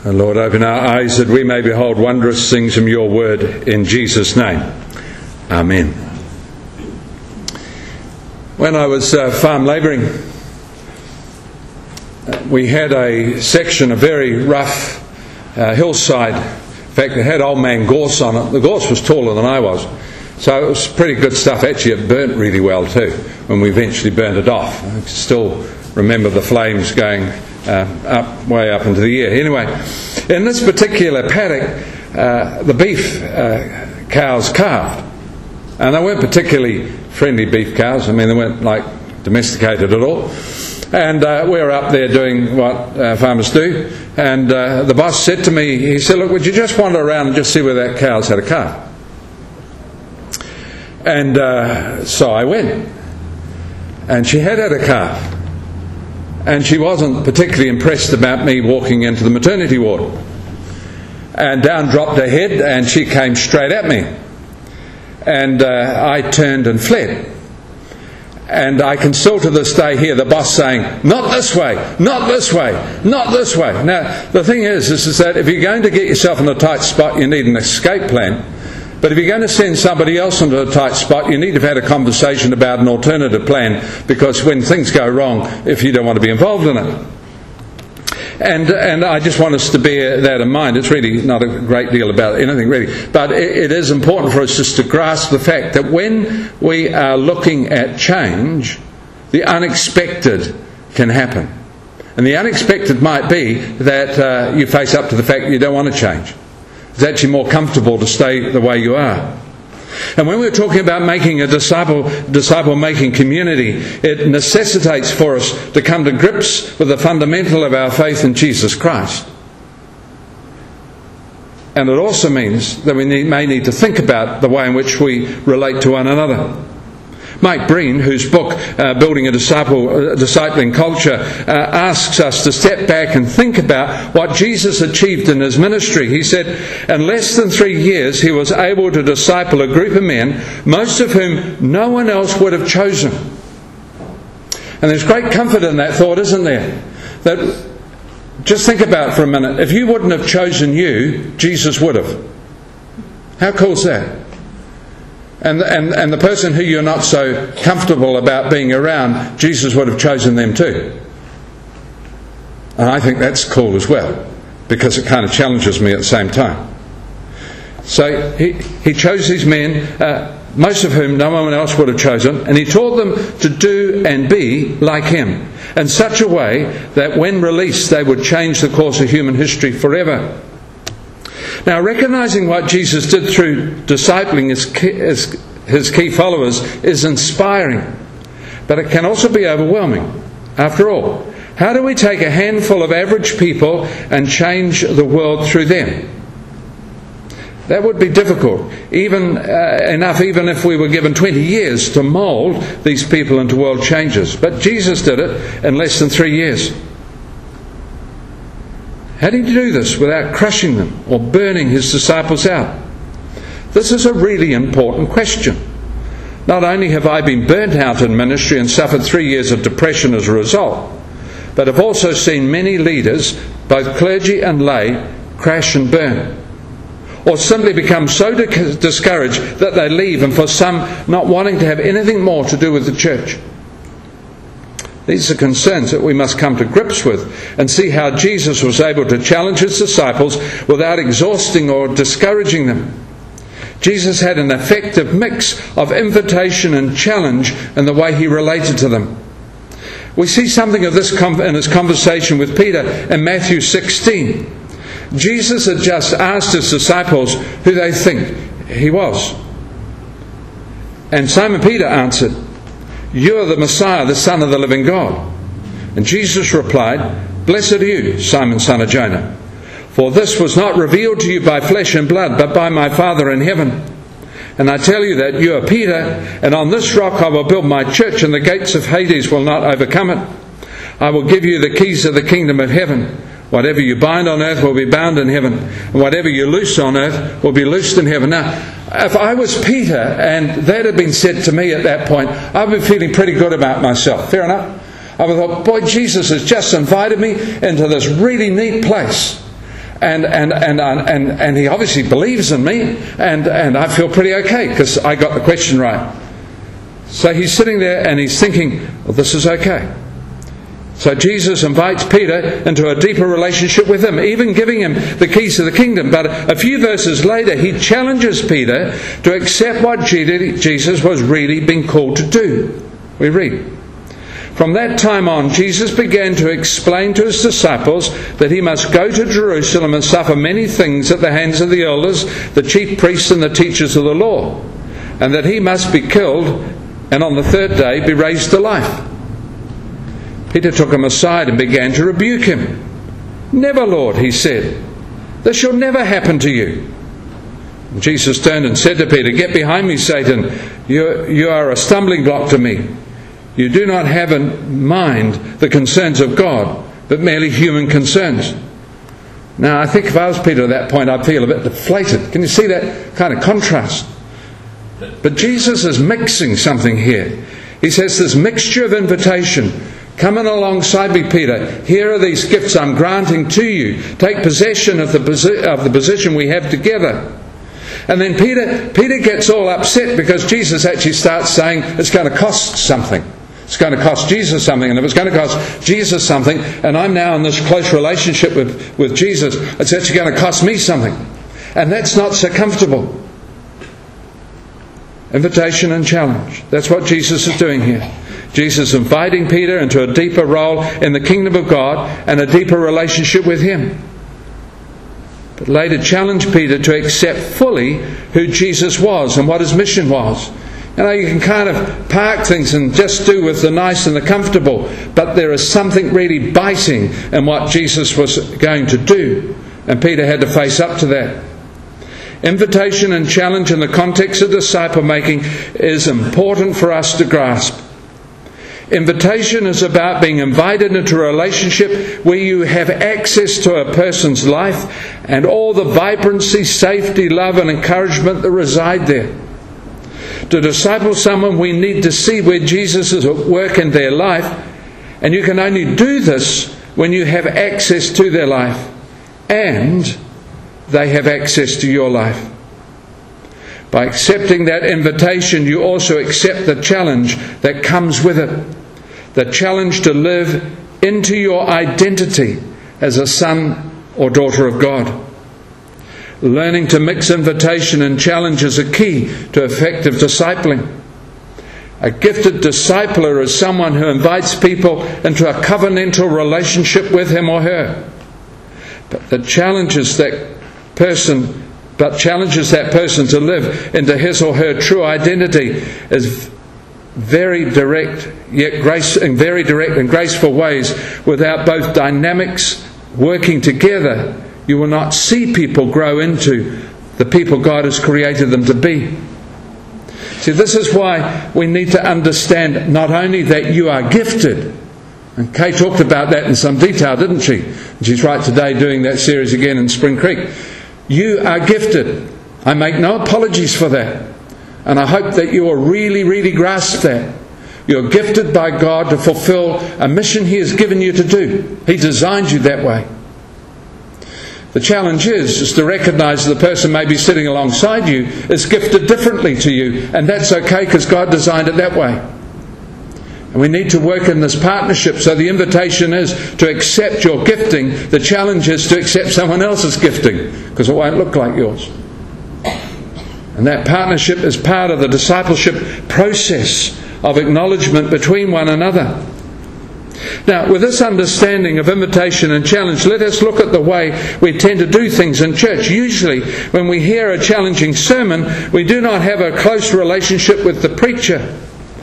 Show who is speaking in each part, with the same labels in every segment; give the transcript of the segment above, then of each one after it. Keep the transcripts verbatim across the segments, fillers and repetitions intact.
Speaker 1: And Lord, open our eyes that we may behold wondrous things from your word in Jesus' name. Amen. When I was uh, farm labouring, we had a section, a very rough uh, hillside. In fact, it had old man gorse on it. The gorse was taller than I was. So it was pretty good stuff. Actually, it burnt really well too when we eventually burnt it off. I can still remember the flames going Uh, up, way up into the air. Anyway, in this particular paddock, uh, the beef uh, cows calved. And they weren't particularly friendly beef cows. I mean, they weren't like domesticated at all. And uh, we were up there doing what uh, farmers do. And uh, the boss said to me, he said, look, would you just wander around and just see where that cow's had a calf? And uh, so I went. And she had had a calf. And she wasn't particularly impressed about me walking into the maternity ward. And down dropped her head and she came straight at me. And uh, I turned and fled. And I can still to this day hear the boss saying, not this way, not this way, not this way. Now, the thing is, is, is that if you're going to get yourself in a tight spot, you need an escape plan. But if you're going to send somebody else into a tight spot, you need to have had a conversation about an alternative plan, because when things go wrong, if you don't want to be involved in it. And and I just want us to bear that in mind. It's really not a great deal about anything really, but it, it is important for us just to grasp the fact that when we are looking at change, the unexpected can happen. And the unexpected might be that uh, you face up to the fact that you don't want to change. It's actually more comfortable to stay the way you are. And when we're talking about making a disciple, disciple-making community, it necessitates for us to come to grips with the fundamental of our faith in Jesus Christ. And it also means that we need, may need to think about the way in which we relate to one another. Mike Breen, whose book, uh, Building a Disciple, uh, Discipling Culture, uh, asks us to step back and think about what Jesus achieved in his ministry. He said, in less than three years he was able to disciple a group of men, most of whom no one else would have chosen. And there's great comfort in that thought, isn't there? That, just think about it for a minute. If you wouldn't have chosen you, Jesus would have. How cool is that? And, and, and the person who you're not so comfortable about being around, Jesus would have chosen them too. And I think that's cool as well, because it kind of challenges me at the same time. So he, he chose these men, uh, most of whom no one else would have chosen, and he taught them to do and be like him, in such a way that when released they would change the course of human history forever. Now, recognising what Jesus did through discipling his key, his, his key followers is inspiring, but it can also be overwhelming. After all, how do we take a handful of average people and change the world through them? That would be difficult, even uh, enough even if we were given twenty years to mould these people into world changers. But Jesus did it in less than three years. How did he do this without crushing them or burning his disciples out? This is a really important question. Not only have I been burnt out in ministry and suffered three years of depression as a result, but I've also seen many leaders, both clergy and lay, crash and burn. Or simply become so discouraged that they leave, and for some not wanting to have anything more to do with the church. These are concerns that we must come to grips with and see how Jesus was able to challenge his disciples without exhausting or discouraging them. Jesus had an effective mix of invitation and challenge in the way he related to them. We see something of this in his conversation with Peter in Matthew sixteen. Jesus had just asked his disciples who they think he was. And Simon Peter answered, "You are the Messiah, the Son of the living God." And Jesus replied, "Blessed are you, Simon, son of Jonah, for this was not revealed to you by flesh and blood, but by my Father in heaven. And I tell you that you are Peter, and on this rock I will build my church, and the gates of Hades will not overcome it. I will give you the keys of the kingdom of heaven. Whatever you bind on earth will be bound in heaven, and whatever you loose on earth will be loosed in heaven." Now, if I was Peter and that had been said to me at that point, I'd be feeling pretty good about myself. Fair enough? I would have thought, boy, Jesus has just invited me into this really neat place. And, and, and, and, and he obviously believes in me, and, and I feel pretty okay because I got the question right. So he's sitting there and he's thinking, well, this is okay. So Jesus invites Peter into a deeper relationship with him, even giving him the keys to the kingdom. But a few verses later, he challenges Peter to accept what Jesus was really being called to do. We read, "From that time on, Jesus began to explain to his disciples that he must go to Jerusalem and suffer many things at the hands of the elders, the chief priests and the teachers of the law, and that he must be killed and on the third day be raised to life." Peter took him aside and began to rebuke him. "Never, Lord," he said. "This shall never happen to you." And Jesus turned and said to Peter, "Get behind me, Satan. You, you are a stumbling block to me. You do not have in mind the concerns of God, but merely human concerns." Now, I think if I was Peter at that point, I'd feel a bit deflated. Can you see that kind of contrast? But Jesus is mixing something here. He says this mixture of invitation. Come in alongside me, Peter. Here are these gifts I'm granting to you. Take possession of the, posi- of the position we have together. And then Peter, Peter gets all upset because Jesus actually starts saying it's going to cost something. It's going to cost Jesus something. And if it's going to cost Jesus something, and I'm now in this close relationship with, with Jesus, it's actually going to cost me something. And that's not so comfortable. Invitation and challenge. That's what Jesus is doing here. Jesus is inviting Peter into a deeper role in the kingdom of God and a deeper relationship with him. But later challenged Peter to accept fully who Jesus was and what his mission was. You know, you can kind of park things and just do with the nice and the comfortable, but there is something really biting in what Jesus was going to do, and Peter had to face up to that. Invitation and challenge in the context of disciple making is important for us to grasp. Invitation is about being invited into a relationship where you have access to a person's life and all the vibrancy, safety, love and encouragement that reside there. To disciple someone, we need to see where Jesus is at work in their life, and you can only do this when you have access to their life and they have access to your life. By accepting that invitation, you also accept the challenge that comes with it. The challenge to live into your identity as a son or daughter of God. Learning to mix invitation and challenge is a key to effective discipling. A gifted discipler is someone who invites people into a covenantal relationship with him or her. But the challenges that person but challenges that person to live into his or her true identity is very direct, yet grace in very direct and graceful ways. Without both dynamics working together, you will not see people grow into the people God has created them to be. See, this is why we need to understand not only that you are gifted, and Kay talked about that in some detail, didn't she? And she's right today doing that series again in Spring Creek. You are gifted. I make no apologies for that. And I hope that you will really, really grasp that. You're gifted by God to fulfill a mission He has given you to do. He designed you that way. The challenge is, is to recognise the person maybe sitting alongside you is gifted differently to you. And that's okay because God designed it that way. And we need to work in this partnership. So the invitation is to accept your gifting. The challenge is to accept someone else's gifting, because it won't look like yours. And that partnership is part of the discipleship process of acknowledgement between one another. Now, with this understanding of invitation and challenge, let us look at the way we tend to do things in church. Usually, when we hear a challenging sermon, we do not have a close relationship with the preacher.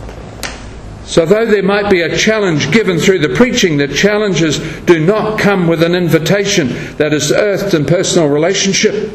Speaker 1: So though there might be a challenge given through the preaching, the challenges do not come with an invitation that is earthed in personal relationship.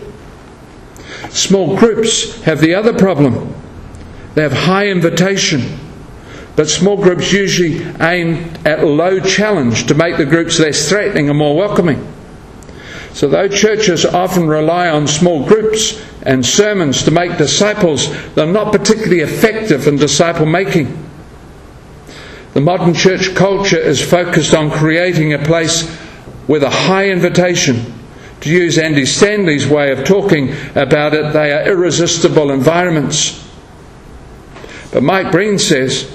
Speaker 1: Small groups have the other problem. They have high invitation, but small groups usually aim at low challenge to make the groups less threatening and more welcoming. So though churches often rely on small groups and sermons to make disciples, they're not particularly effective in disciple making. The modern church culture is focused on creating a place with a high invitation To use Andy Stanley's way of talking about it, they are irresistible environments. But Mike Breen says,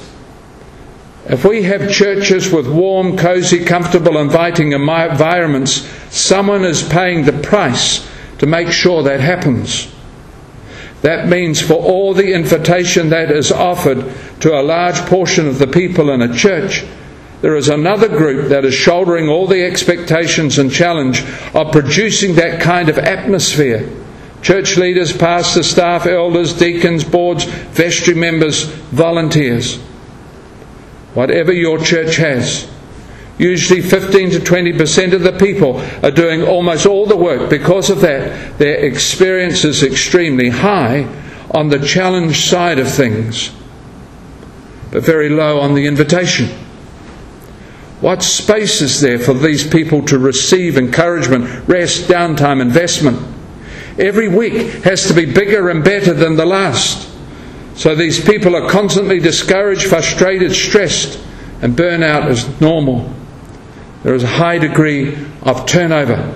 Speaker 1: if we have churches with warm, cosy, comfortable, inviting environments, someone is paying the price to make sure that happens. That means for all the invitation that is offered to a large portion of the people in a church, there is another group that is shouldering all the expectations and challenge of producing that kind of atmosphere. Church leaders, pastors, staff, elders, deacons, boards, vestry members, volunteers. Whatever your church has, usually fifteen to twenty percent of the people are doing almost all the work. Because of that, their experience is extremely high on the challenge side of things, but very low on the invitation. What space is there for these people to receive encouragement, rest, downtime, investment? Every week has to be bigger and better than the last. So these people are constantly discouraged, frustrated, stressed, and burnout is normal. There is a high degree of turnover.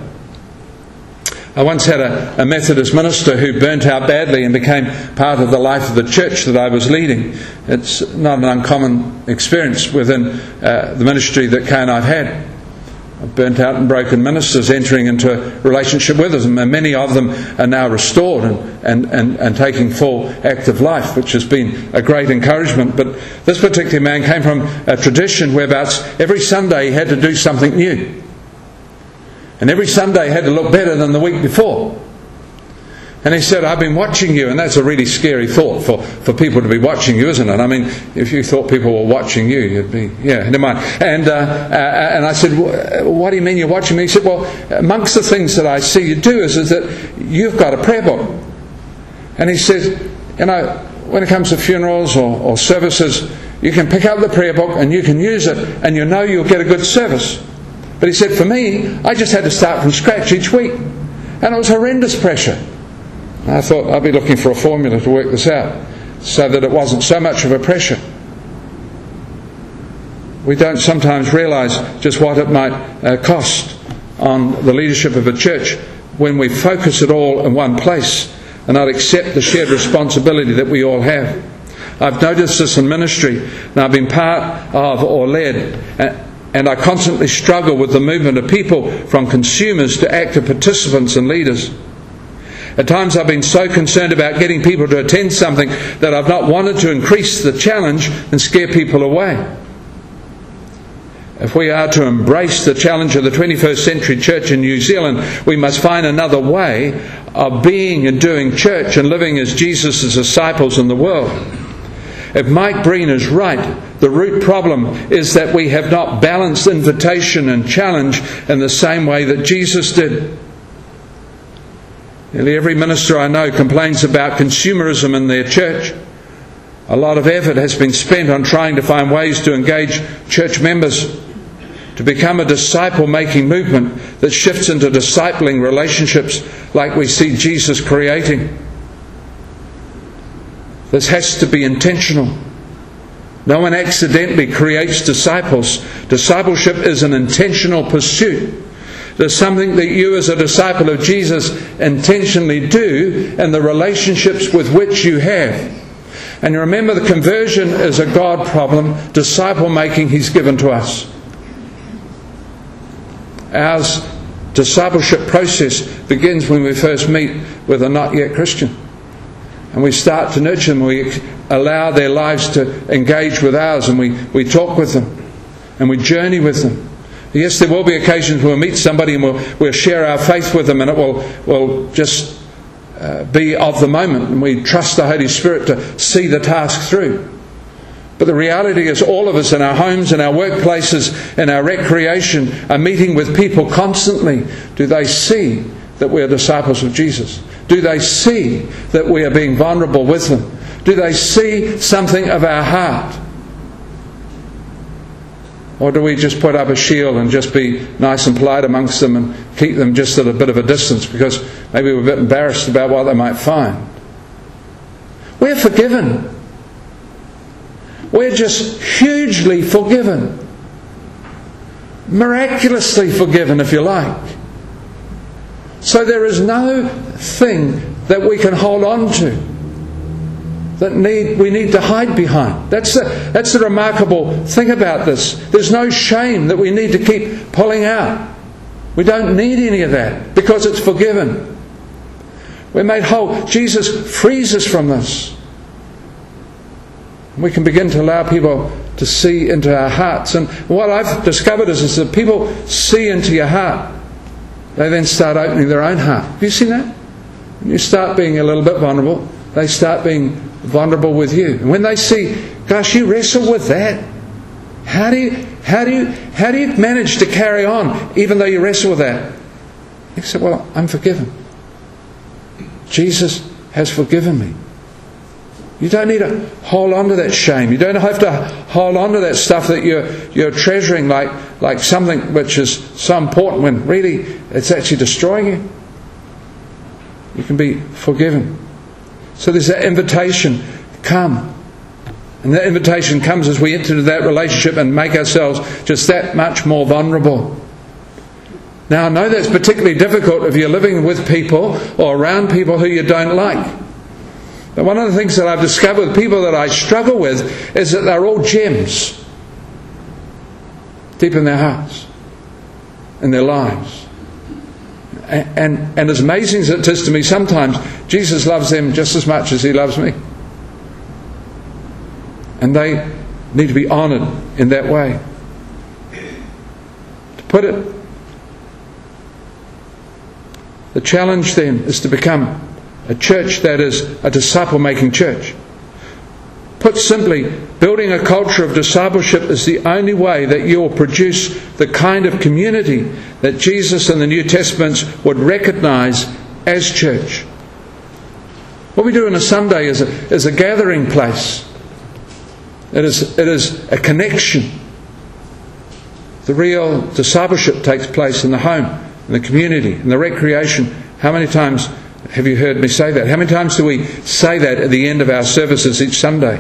Speaker 1: I once had a, a Methodist minister who burnt out badly and became part of the life of the church that I was leading. It's not an uncommon experience within uh, the ministry that Kay and I have had. Burnt out and broken ministers entering into a relationship with us, and many of them are now restored and, and, and, and taking full active life, which has been a great encouragement. But this particular man came from a tradition whereabouts every Sunday he had to do something new, and every Sunday had to look better than the week before. And he said, I've been watching you. And that's a really scary thought for, for people to be watching you, isn't it? I mean, if you thought people were watching you, you'd be, yeah, never mind. And, uh, uh, and I said, what do you mean you're watching me? He said, well, amongst the things that I see you do is, is that you've got a prayer book. And he said, you know, when it comes to funerals or, or services, you can pick up the prayer book and you can use it and you know you'll get a good service. But he said, for me, I just had to start from scratch each week. And it was horrendous pressure. I thought I'd be looking for a formula to work this out so that it wasn't so much of a pressure. We don't sometimes realise just what it might uh, cost on the leadership of a church when we focus it all in one place and not accept the shared responsibility that we all have. I've noticed this in ministry, and I've been part of or led, and I constantly struggle with the movement of people from consumers to active participants and leaders. At times I've been so concerned about getting people to attend something that I've not wanted to increase the challenge and scare people away. If we are to embrace the challenge of the twenty-first century church in New Zealand, we must find another way of being and doing church and living as Jesus' disciples in the world. If Mike Breen is right, the root problem is that we have not balanced invitation and challenge in the same way that Jesus did. Nearly every minister I know complains about consumerism in their church. A lot of effort has been spent on trying to find ways to engage church members to become a disciple-making movement that shifts into discipling relationships like we see Jesus creating. This has to be intentional. No one accidentally creates disciples. Discipleship is an intentional pursuit. There's something that you as a disciple of Jesus intentionally do in the relationships with which you have. And you remember, the conversion is a God problem. Disciple making He's given to us. Our discipleship process begins when we first meet with a not yet Christian. And we start to nurture them. We allow their lives to engage with ours, and we, we talk with them and we journey with them. Yes, there will be occasions when we'll meet somebody and we'll, we'll share our faith with them, and it will, will just uh, be of the moment, and we trust the Holy Spirit to see the task through. But the reality is, all of us in our homes, in our workplaces, in our recreation, are meeting with people constantly. Do they see that we are disciples of Jesus? Do they see that we are being vulnerable with them? Do they see something of our heart? Or do we just put up a shield and just be nice and polite amongst them and keep them just at a bit of a distance because maybe we're a bit embarrassed about what they might find? We're forgiven. We're just hugely forgiven. Miraculously forgiven, if you like. So there is no thing that we can hold on to that need we need to hide behind. That's the, that's the remarkable thing about this. There's no shame that we need to keep pulling out. We don't need any of that because it's forgiven. We're made whole. Jesus frees us from this. We can begin to allow people to see into our hearts. And what I've discovered is, is that people see into your heart, they then start opening their own heart. Have you seen that? When you start being a little bit vulnerable, they start being vulnerable with you. And when they see, gosh, you wrestle with that. How do you how do you how do you manage to carry on even though you wrestle with that? You say, well, I'm forgiven. Jesus has forgiven me. You don't need to hold on to that shame. You don't have to hold on to that stuff that you're you're treasuring like like something which is so important when really it's actually destroying you. You can be forgiven. So there's that invitation, come. And that invitation comes as we enter into that relationship and make ourselves just that much more vulnerable. Now I know that's particularly difficult if you're living with people or around people who you don't like. But one of the things that I've discovered with people that I struggle with is that they're all gems deep in their hearts, in their lives. And, and, and as amazing as it is to me, sometimes Jesus loves them just as much as He loves me. And they need to be honoured in that way. To put it, the challenge then is to become a church that is a disciple-making church. Put simply, building a culture of discipleship is the only way that you will produce the kind of community that Jesus in the New Testament would recognise as church. What we do on a Sunday is a, is a gathering place. It is, it is a connection. The real discipleship takes place in the home, in the community, in the recreation. How many times have you heard me say that? How many times do we say that at the end of our services each Sunday?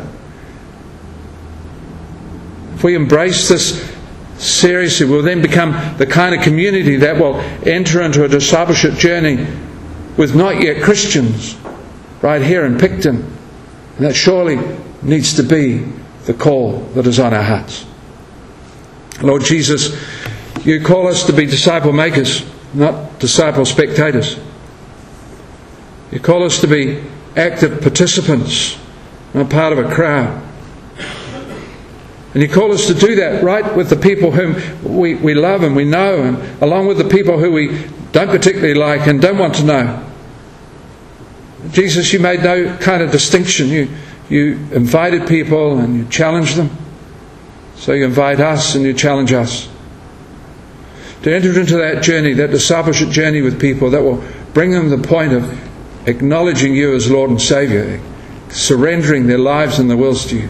Speaker 1: If we embrace this seriously, we'll then become the kind of community that will enter into a discipleship journey with not yet Christians right here in Picton. And that surely needs to be the call that is on our hearts. Lord Jesus, You call us to be disciple makers, not disciple spectators. You call us to be active participants, not part of a crowd. And You call us to do that right with the people whom we, we love and we know, and along with the people who we don't particularly like and don't want to know. Jesus, You made no kind of distinction. You, you invited people and You challenged them. So You invite us and You challenge us to enter into that journey, that discipleship journey with people that will bring them to the point of acknowledging You as Lord and Saviour, surrendering their lives and their wills to You.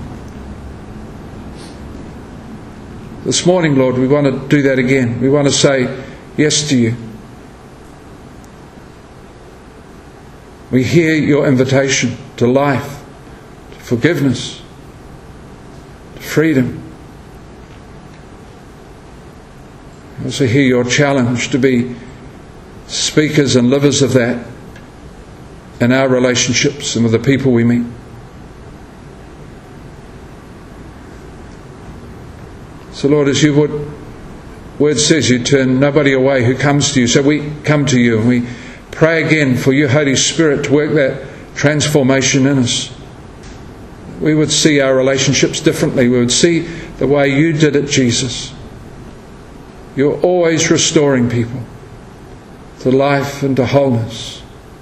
Speaker 1: This morning, Lord, we want to do that again. We want to say yes to You. We hear Your invitation to life, to forgiveness, to freedom. We also hear Your challenge to be speakers and livers of that in our relationships and with the people we meet. So Lord, as Your word, word says, You turn nobody away who comes to You. So we come to You and we pray again for Your Holy Spirit to work that transformation in us. We would see our relationships differently. We would see the way You did it, Jesus. You're always restoring people to life and to wholeness.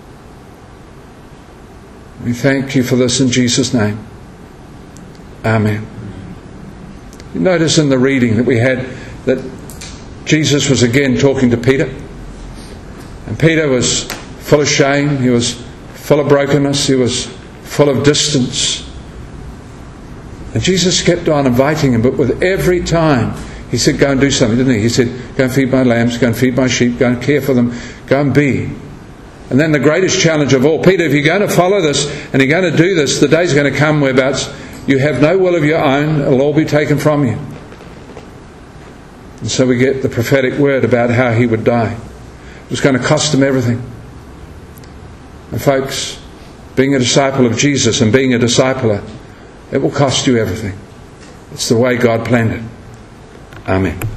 Speaker 1: We thank You for this in Jesus' name. Amen. You notice in the reading that we had that Jesus was again talking to Peter. And Peter was full of shame. He was full of brokenness. He was full of distance. And Jesus kept on inviting him, but with every time He said, go and do something, didn't He? He said, go and feed my lambs, go and feed my sheep, go and care for them, go and be. And then the greatest challenge of all, Peter, if you're going to follow this and you're going to do this, the day's going to come whereabouts you have no will of your own, it'll all be taken from you. And so we get the prophetic word about how He would die. was going to cost them everything. And folks, being a disciple of Jesus and being a discipler, it will cost you everything. It's the way God planned it. Amen.